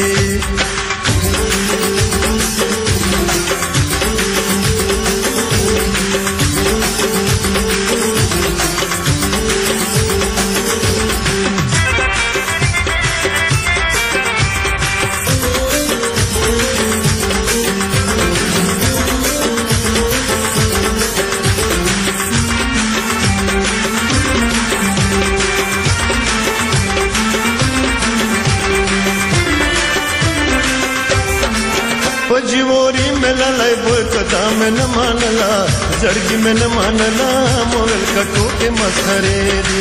پجیوری مللای بوی کدا میں نہ مانلا زړګي میں نہ مانلا مول کټو کې مسخرې دي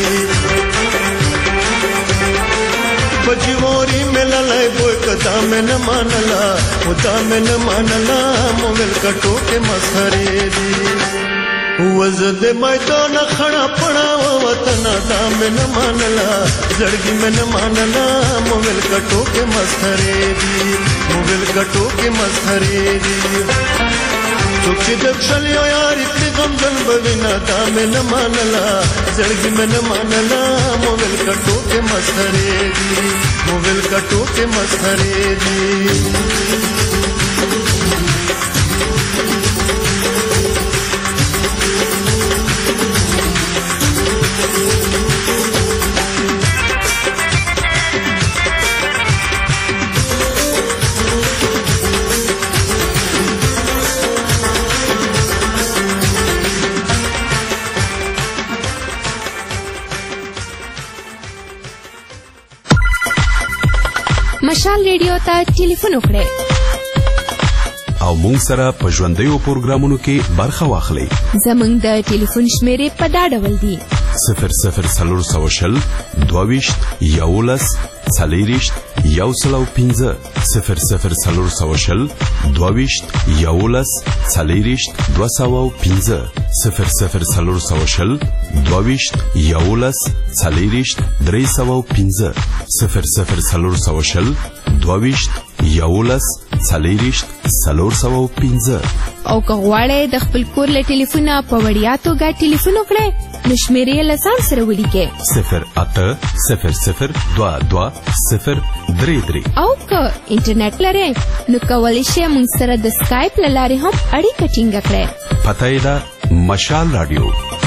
پجیوری مللای بوی کدا میں نہ مانلا خدا میں نہ مانلا مول کټو کې مسخرې دي وزد میدان خړا پړا وطن دا میں نہ مانلا زړګي میں نہ مانلا مول کټو کې مسخرې دي موبل کټو کې مسخرې دي څوک چې د خلیو یاري کړي غمجن به وینا دا مې نه منله زړګي مې نه منله موبل کټو کې مسخرې دي موبل کټو کې مسخرې دي. مشال ریډیو ته ټلیفون وکړئ او مونږ سره په ژوندیو پروګرامونو کې برخه واخلئ. زموږ د ټلیفون شمیرې په دا ډول دي: صفر صفر څلور سوه شل دوه ویشت یولس څلېرویشت یو سل او پنځه صفر صفر څلور سوه شل دوه ویشت یولس څلېرویشت دوه سوه او پنځه صفر صفر څلور سوه شل دوه ویشت یولس څلېرویشت درې سوه او پنځه صفر صفر څلور سوه شل دوه ویشت یولس څلېرویشت څلور سوه او پنځه. او که غواړئ د خپل کور له ټلیفونه په وړیا توګه ټلیفون وکړئ نو شمیرې یې له ځان سره ولیکئ: صفر اته صفر صفر دوه دوه صفر درې درې. او که انټرنیټ لرئ نو کولی شئ موږ سره د سکایپ له لارې هم اړیکه ټینګه کړئ. پته یې ده مشال راډیو.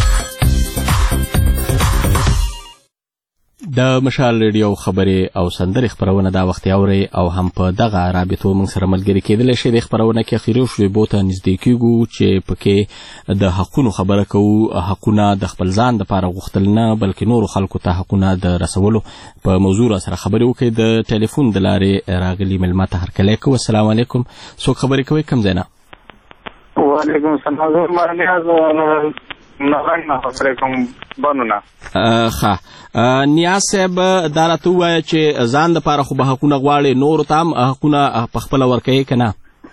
د مشال ریډیو خبرې او سندرې خبرونه دا وخت اوري او هم په دغه رابطو موږ سره ملګري کېدلی شي. د خبرونه کې اخیری شویبو ته نږدې کېږو چې پکې د حقونو خبره کوو. حقونه د خپل ځان دپاره غوښتل نه بلکې نورو خلکو ته حقونه د رسولو په موضوع را سره خبرې وکړئ. د ټلیفون د لارې راغلي مېلمه ته هرکلی کوو. السلام علیکم. څوک خبرې کوئ کوم ځای نه؟ وعلیکم السلام. زه مرنیاز نغنګ نه خبرې کوم بانونه. ښه نیاز صاحب دا راته ووایه چې ځان دپاره خو به حقونه غواړې نورو ته هم حقونه پخپله ورکوې که نه؟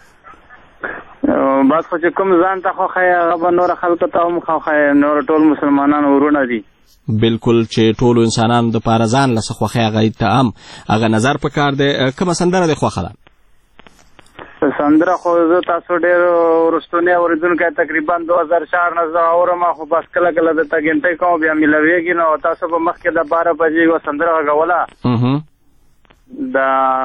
بس خو چې کوم ځان ته خوښوي هغه به نورو خلکو ته هم خوښوي. نور ټول مسلمانان ورونه دي. بالکل چې ټولو انسانانو دپاره ځان له څه خوښوي هغه ته هم هغه نظر پکار دی. کومه سندره دې خوښه ده؟ سندره خو زه تاسو ډېر وروستونی اورېدونکی تقریبا دوه هزار چار نه زه اورم خو بس کله کله درته ګنټۍ کوم بیا میلاوېږي نو تاسو په مخکې د باره بجې یوه سندره غږوله د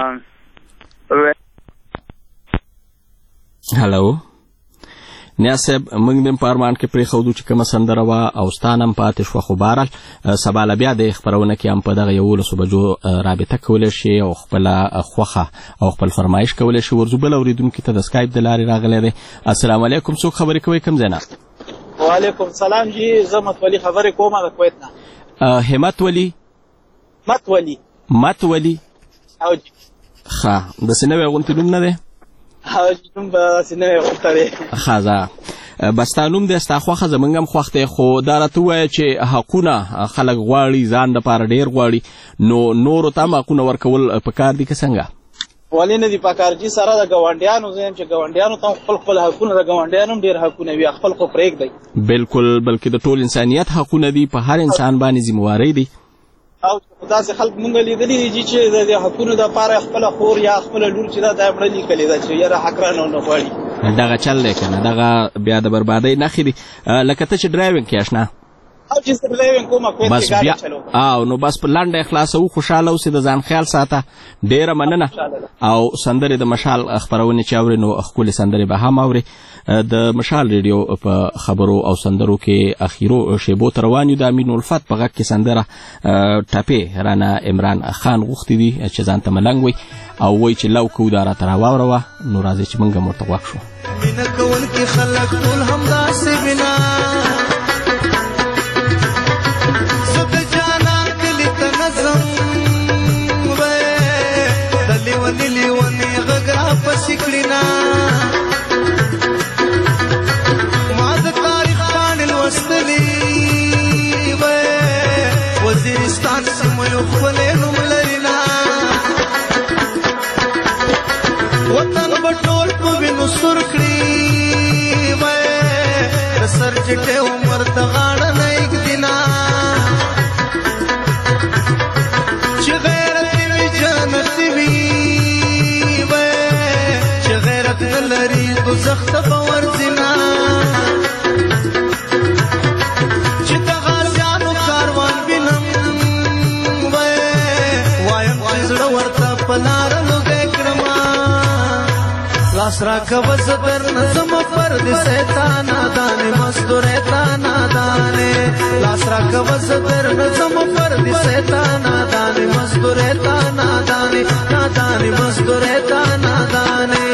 هلو نیا صاحب موږ نن په ارمان کې پرېښودو چې کومه سندره وه او ستا نه هم پاتې شوه خو بهرحال سبا له بیا د خپرونه کې هم په دغه یولسو بجو رابطه کولی شي او خپله خوښه او خپل فرمایش کولی شي. ورځو بل اورېدونکي ته د سکایپ د لارې راغلی دی. السلام علیکم، څوک خبرې کوئ کوم ځای نه؟ وعلیکم سلام جی، زه متولي خبرې کوم د کویت نه. همت ولي متولي متولي او جی ښه داسې نوی غونتې نوم نه دی؟ او جی نوم به داسې نوی غونته دی. ښه ځه بس ستا نوم دی، ستا خوښه زموږ هم خوښ دی، خو دا راته ووایه چې حقونه خلک غواړي ځان دپاره ډېر غواړي نو نورو ته هم حقونه ورکول پکار دي که څنګه؟ ولې نه دي پکار جي سره د ګاونډیانو زه یم چې ګاونډیانو ته هم خپل خپل حقونه د ګاونډیانو هم ډېر حقونه وي خپل خو پرېږدئ. بلکل، بلکې د ټول انسانیت حقونه دي، په هر انسان باندې ذموارۍ دي. او داسې خلک مونږ لیدلي دي چې د حقونو دپاره خپله خور یا خپله لور چې ده دا یې مړه لیکلې ده چې یاره حق رانه ونه غواړي. دغه چل دی که نه، دغه بیا د بربادۍ نښې دي. لکه ته چې ډرایوینګ کې اشنا او چې زه ډرایوینګ کوم کویت کې ګاډي چلوم او نو بس په لنډه یې خلاصوو، خوشحاله اوسې، د ځان خیال ساته. ډېره مننه. او سندرې د مشال خپرونې چې اورې نو ښکلې سندرې به هم اورې. د مشال ریډیو په خبرو او سندرو کې اخیرو شیبو ته روان یو. د امین الفت په غږ کې سندره ټپې رانه عمران خان غوښتي دي چې ځان ته ملنګ وي او وایي چې لو کو دا راته راواوروه. نو راځئ چې موږ هم ورته غوږ شو. مینه کوونکي خلک ټول همداسې بنا زه د جانان کلي ته نظم وی د لیونې لیونې غږ راپسې کړینه ما د تاریخ پاڼې لوستلې وی وزیرستان سیمه یو ښکلی نوم لري نه وطن به ټول په وینو سور کړي وی د سر چټې عمر ته غاړه نه ایږدي نه چې غیرت وي جنت وي وی چې غیرت نه لري دوزخ ته به ورځي نه چې د غازیانو کاروان وینم وی وایم چې زړه ورته په لاره لوګی کړمه لاس راکوه زه در نظم فرد سیتانا دانې مزدورې تا نادانې لاس راکوه زه در نظم فرد سیتانا دانې مزدورې تا نادانې نادانې مزدورې تا نادانې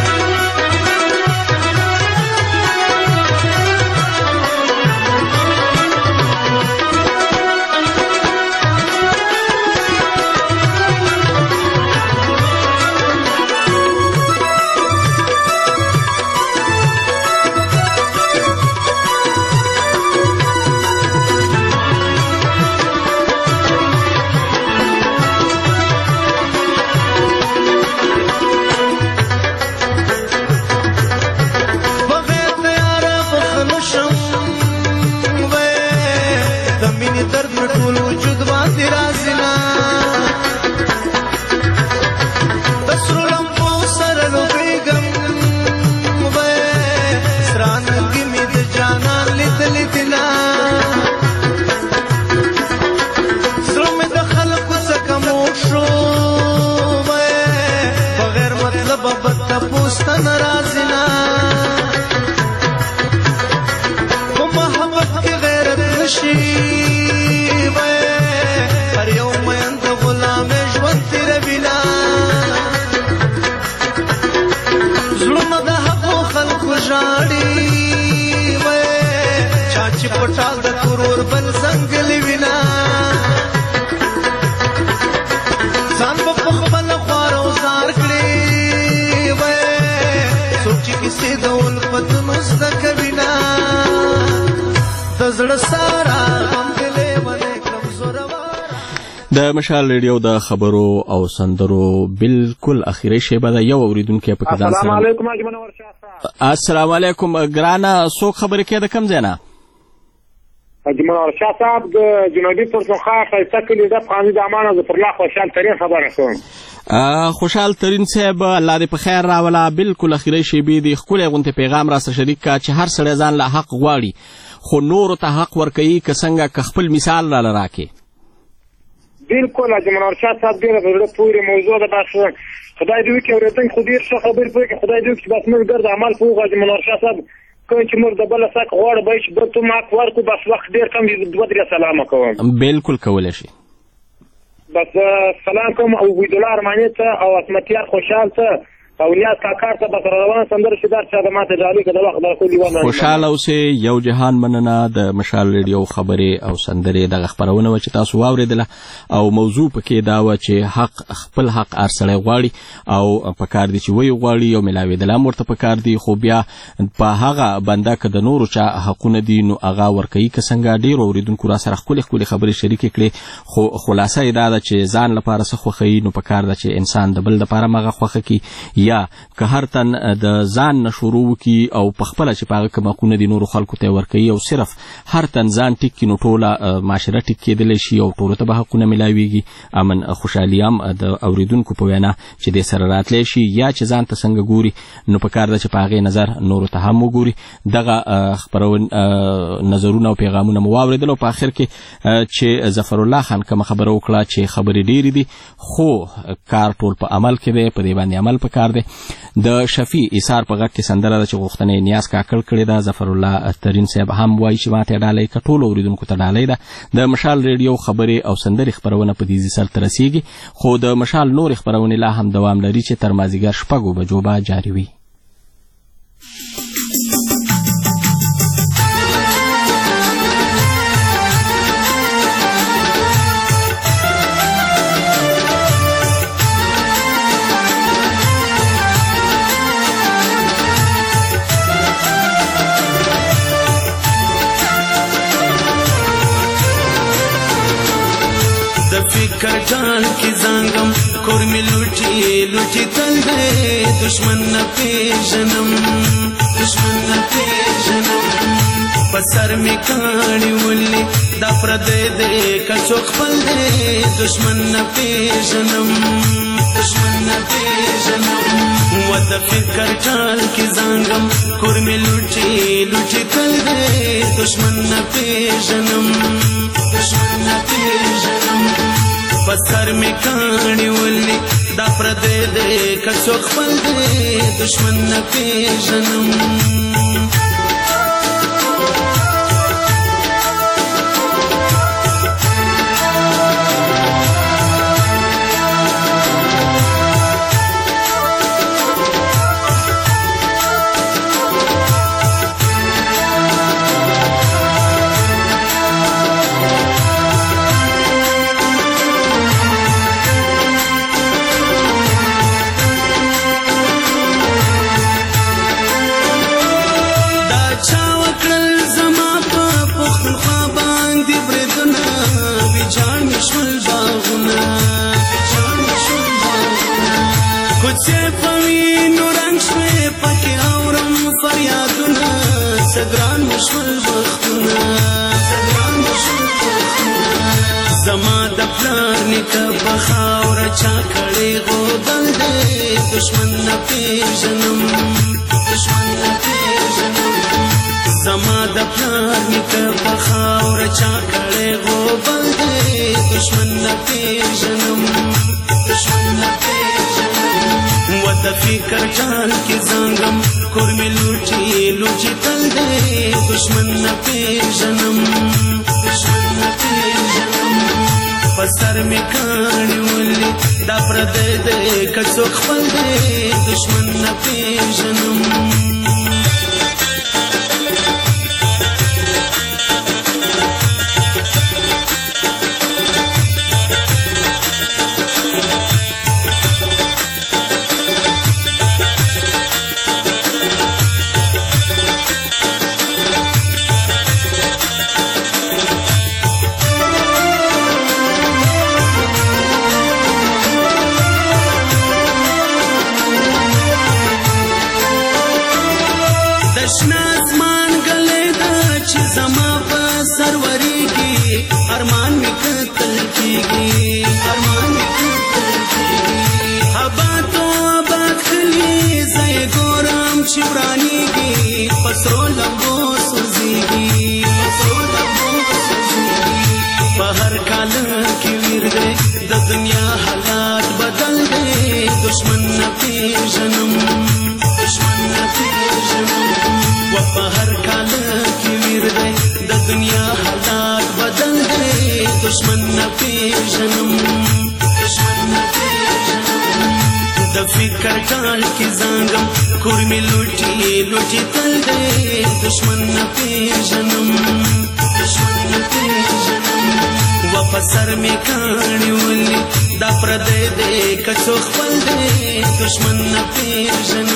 پټال د کرور بل څنګه وینا ځان په خپل خوار او زار کړی وای سوچ کیسه د ولفت مستک وینا تزړه سارا هم دلې ونه کمزور د مشال ریډیو د خبرو او سندرو بالکل اخیری شیبه ده. یو اوریدونکو په کدان سره السلام علیکم اجمن ورشاه السلام علیکم ګرانا څوک خبرې کوي د کم ځای نه؟ حاجي منور شاه صاحب د جنوبي پښتونخوا ښایسته کلي د افغاني د امان ظفرالله خوشحال ترین خبره کوم. خوشحال ترین صاحب الله دې په خیر راوله. بالکل اخیری شیبې دې ښکلی غوندې پیغام راسره شریک کا چې هر سړی ځان له حق غواړي خو نورو ته حق ورکوي که څنګه که خپل مثال راله راکړي. بالکل حاجي منور شاه صاحب ډېره په زړه پورې موضوع ده. بس خدای دې وکړي اورېدونکي خو ډېر ښه خبرې پوه کړي. خدای دې وکړي چې بس موږ ګرد عمل کوو حاجي منور شاه صاحب. کوم چې موږ د بله څه غواړو باید چې بل ته حق ورکړو. بس وخت ډېر کم دی دوه درې سلامه کوم. بالکل کولی شي. بس سلام کوم او عبیدالله ارماني ته او عصمتیار خوشحال ته او نیاز کاکار ته بس روان سندره شدار چا د ماته جالي که د وخت د خو دیوان خوشحاله اوسئ. یو جهان مننه. د مشال ریډیو خبرې او سندرې دغه خپرونه وه چې تاسو واورېدله او موضوع پکې دا وه چې حق خپل حق هر سړی غواړي او پکار دی چې ویې غواړي او میلاوېدل هم ورته پکار دی خو بیا په هغه بنده که د نورو چا حقونه دي نو هغه ورکوي. که څنګه ډېرو اورېدونکو را سره ښکلې ښکلې خبرې شریکې کړې خو خلاصه یې دا ده چې ځان لپاره څه خوښوي نو پکار ده چې انسان د بل دپاره هم هغه خوښه کړي یا که هر تن د ځان نه شروع وکړي او په خپله چې په هغه کوم حقونه دي نورو خلکو ته یې ورکوي او صرف هر تن ځان ټیک کړي نو ټوله معاشره ټیک کېدلی شي او ټولو ته به حقونه میلاویږي. امن خوشحالي هم د اورېدونکو په وینا چې دې سره راتلی شي یا چې ځان ته څنګه ګوري نو پکار ده چې په هغې نظر نورو ته هم وګوري. دغه خپرون نظرونه او پیغامونه مو واورېدل او په آخر کې چې ظفرالله خان کومه خبره وکړه چې خبرې ډېرې دي خو کار ټول په عمل کې دی. په دې باندې عمل پکار دی. د شفیع ایثار په غږ کې سندره ده چې غوښتنه یې نیاز کاکړ کړې ده. ظفرالله ترین صاحب هم وایي چې ماته یې ډالۍ که ټولو اورېدونکو ته ډالۍ ده. د مشال ریډیو خبرې او سندرې خپرونه په دې ځای سرته رسېږي خو د مشال نورې خپرونې لا هم دوام لري چې تر مازدیګر شپږو بجو به جاري وي. فکر جان کی زنگم کور می لوٹی لوٹی تل دے دشمن نہ پیژنم دشمن نہ پیژنم پسر می کانی ولی دا پردے دے کچو خپل دے دشمن نہ پیژنم دشمن نہ پیژنم و د فکر جان کی زنگم کور می لوٹی لوٹی تل دے دشمن نہ پیژنم دشمن نہ پیژنم پسر میں کانی ولی دا پردے دے کچو خپل دے دشمن نہ پیژنم. سگران مشول بختونا سگران مشول بختونا زما د پلار نکه بخاور چا کړي غودل دې دشمن نه پیژنم دشمن نه پیژنم زما د پلار نکه بخاور چا کړي غودل دې دشمن نه پیژنم دشمن نه پیژنم و د فکر جان کی زنگم کور می لوٹی لوٹی تل دے دشمن نہ پیژنم دشمن نہ پیژنم پسر می کانی ولی دا پردے دے کچو خپل دے دشمن نہ پیژنم. چې ورانیږي پسرو لمبو سوزیږي په هر کال کې ویر دی د دنیا حالات بدل دی دشمن نه پیژنم دشمن نه پیژنم و په هر کال کې ویر دی د دنیا حالات بدل دی دشمن نه پیژنم دشمن نه پیژنم د فکر ټال کې زنګم کور می لوټي لوټي تل دی دشمن نه پیژنم دشمن نه پیژنم و په سر می کاڼي ولي دا پردی دی که څو خپل دی دشمن نه پیژنم